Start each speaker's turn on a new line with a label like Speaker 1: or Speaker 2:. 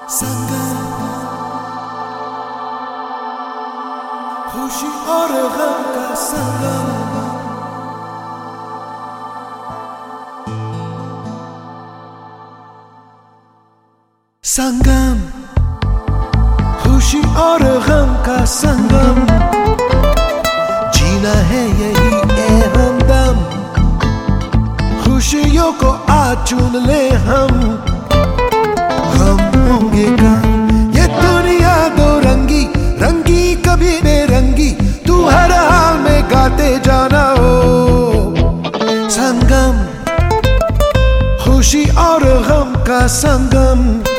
Speaker 1: संगम, खुशी और गम का संगम। संगम, खुशी और गम का संगम, जीना है यही ए हमदम। खुशियों को आज चुन ले हम होंगे कम। ये दुनिया दो रंगी, रंगी कभी बेरंगी, तू हर हाल में गाते जाना हो। संगम, खुशी और गम का संगम।